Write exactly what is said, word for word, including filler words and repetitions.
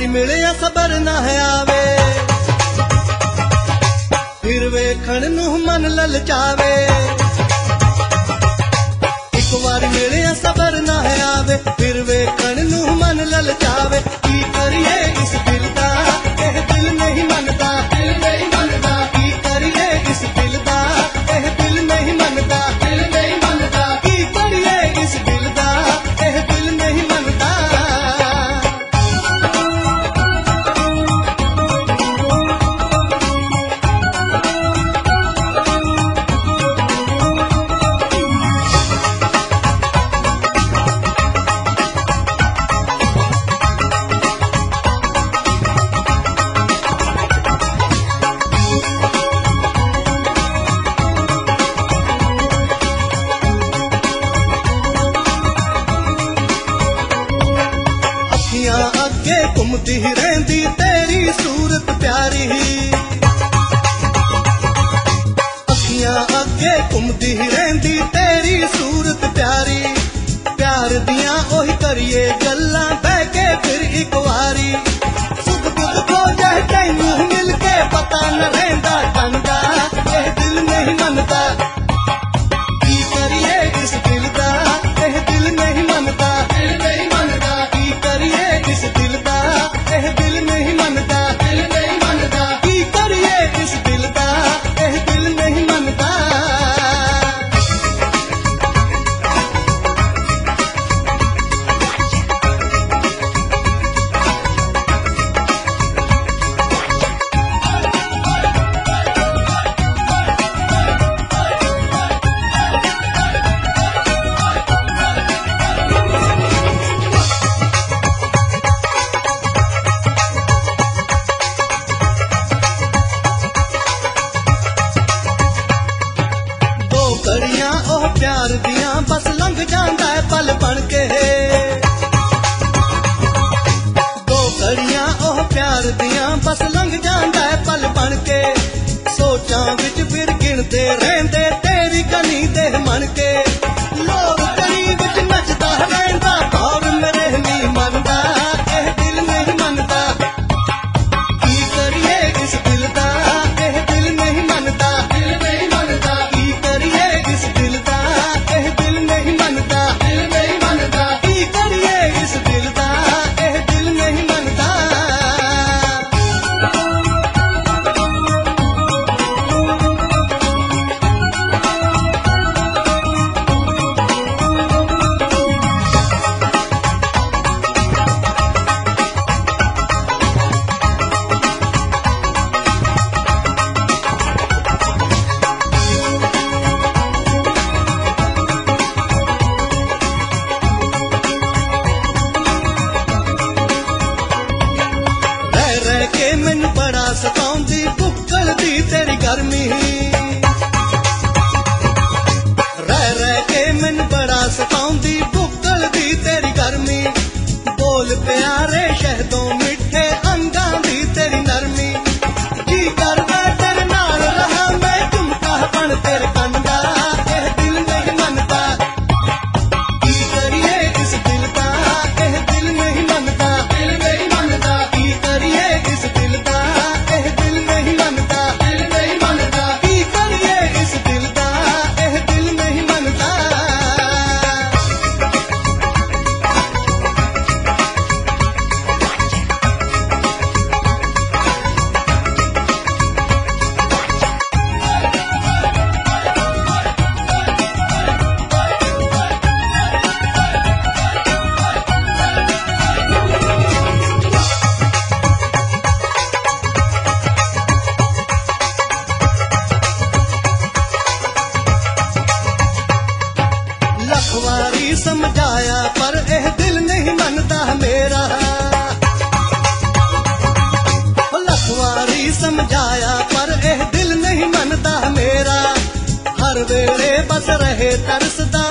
वारी मिलिया सबर ना है आवे, फिर वेखण नूं मन ललचावे। एक वारी मिलिया सबर ना है आवे, फिर वेखण नूं मन ललचावे। की करिए इस दिल दा, एह दिल नहीं मनदा, दिल नहीं मनदा। की करिए इस दिल दा, एह दिल नहीं मनदा, दिल नहीं मनदा। की करिए इस दिल दा, एह दिल नहीं मनदा। अगे घुमदी रहंदी तेरी सूरत प्यारी, अखियां अगे घुमदी रहंदी तेरी सूरत प्यारी। प्यार दियां ओही करिए गल्लां बह के फिर एक वारी। सुख दुख को जाए तैनू मिल के पता न रहिंदा चंगा, एह दिल नहीं मनदा। की करिए इस दिल दा, एह दिल नहीं मनदा, दिल नहीं मनदा। की करिए इस दिल दा, एह दिल नहीं मनदा, दिल नहीं मनदा। की करिए इस दिल दा, एह दिल नहीं मनदा। घड़ियां ओह प्यार दियां बस लंघ जांदा है पल बन के। दो घड़ियां ओह प्यार दियां बस लंघ जांदा है पल बन के। सोचां विच फिर गिनदे रहंदे तेरी कनी दे मन के। लोग कनी विच नचदा रहंदा और मेरे नहीं मनदा, एह दिल नहीं मनदा। की करिए इस दिल दा, एह दिल नहीं मनदा, दिल नहीं मनदा। की करिए इस दिल दा, एह दिल नहीं मनदा, दिल नहीं मनदा। की करिए इस दिल दा, एह दिल नहीं मनदा। मैनू बड़ा सताउंदी बुक्कल दी तेरी गर्मी, रह रह के मैनू बड़ा सताउंदी बुक्कल दी तेरी गर्मी। बोल प्यारे शहदों मिठे अंगां दी तेरी नरमी। जी करदा तेरे नाल रहा मैं झुमका बन तेरे कंदा, एह दिल नहीं मनदा। की करिए इस दिल दा, एह दिल नहीं मनदा, दिल नहीं मनदा। की करिए इस दिल दा, एह दिल नहीं मनदा, दिल नहीं मनदा। की करिए इस दिल दा, एह दिल नहीं मनदा। लखवारी समझाया पर एह दिल नहीं मनदा मेरा। लखवारी समझाया पर एह दिल नहीं मनदा मेरा। हर वेले बस रहे तरसदा